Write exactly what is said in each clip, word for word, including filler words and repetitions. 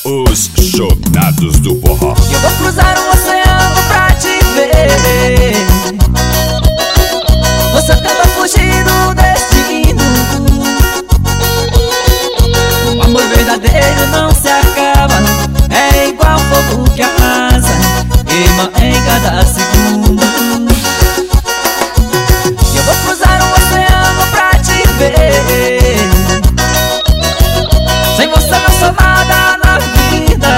Os chonados do forró. Eu vou cruzar o oceano pra te ver. Você tenta fugir do destino. O amor verdadeiro não se acaba. É igual fogo que arrasa, queima em cada segundo. Eu vou cruzar o oceano pra te ver. Sem você não sou nada na vida.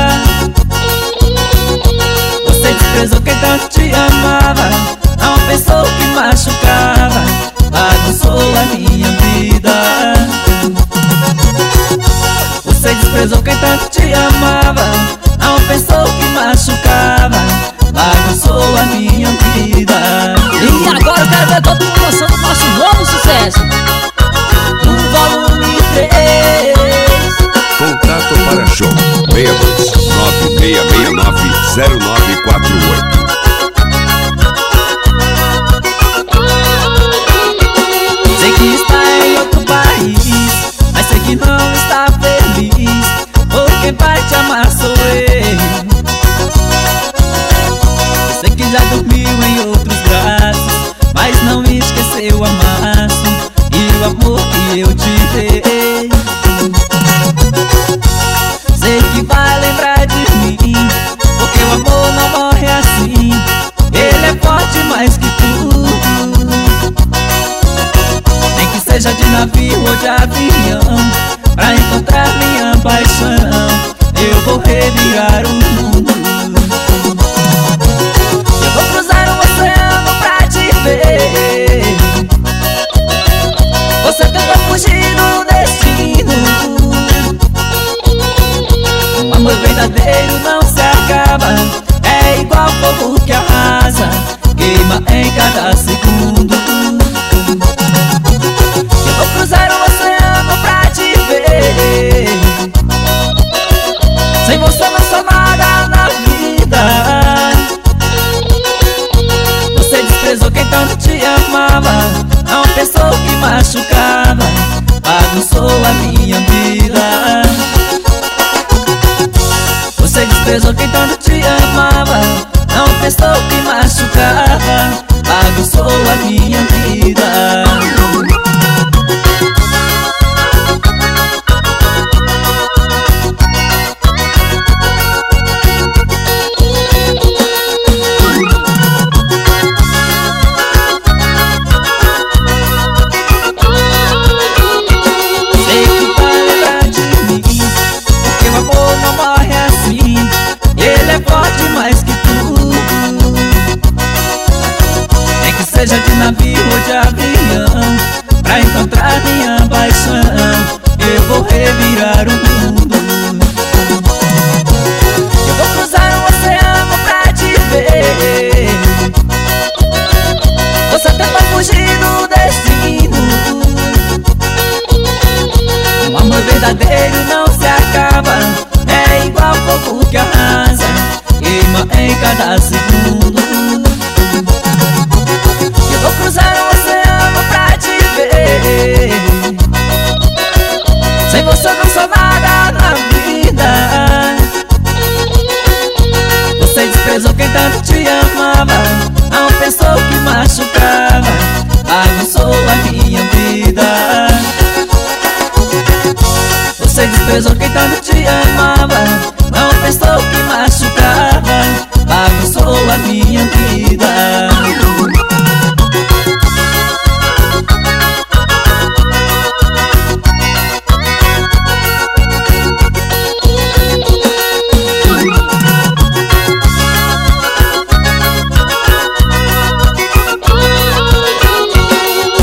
Você desprezou quem tanto te amava, não pensou que machucava, bagunçou a minha vida. Você desprezou quem tanto te amava, não pensou que machucava, bagunçou a minha vida. E agora eu quero ver todo mundo lançando o nosso novo sucesso no volume três. Contato para show seis dois nove seis seis nove zero nove quatro oito. Sei que está em outro país, mas sei que não está feliz, por quem vai te amar sou eu. Sei que já dormiu em outros braços, mas não esqueceu o amasso e o amor que eu te dei. Sei que vai lembrar de mim, porque o amor não morre assim, ele é forte mais que tudo. Nem que seja de navio ou de avião, pra encontrar minha paixão, eu vou revirar o mundo. Eu vou cruzar o oceano pra te ver. Você tenta fugir do destino. O amor verdadeiro não se acaba, é igual fogo que arrasa, queima em cada segundo. Eu vou cruzar o oceano pra te ver. Sem você não sou nada na vida. Você desprezou quem tanto te amava, não pensou que machucava, bagunçou a minha vida. Você desprezou quem tanto te amava, não pensou que machucava, bagunçou a minha vida. Sei que vai lembrar de mim, porque o amor não morre assim, ele é forte mais que tudo. Nem que seja de navio ou de avião, pra encontrar minha paixão, eu vou revirar o mundo. Eu vou cruzar o oceano pra te ver. Você tenta fugir do destino. O amor verdadeiro não se acaba, é igual fogo que arrasa, queima em cada segundo. Eu vou cruzar o oceano pra te ver. Sem você não sou nada na vida. Você desprezou quem tanto te amava, não pensou que machucava, bagunçou a minha vida. Você desprezou quem tanto te amava, não pensou que machucava, bagunçou a minha vida.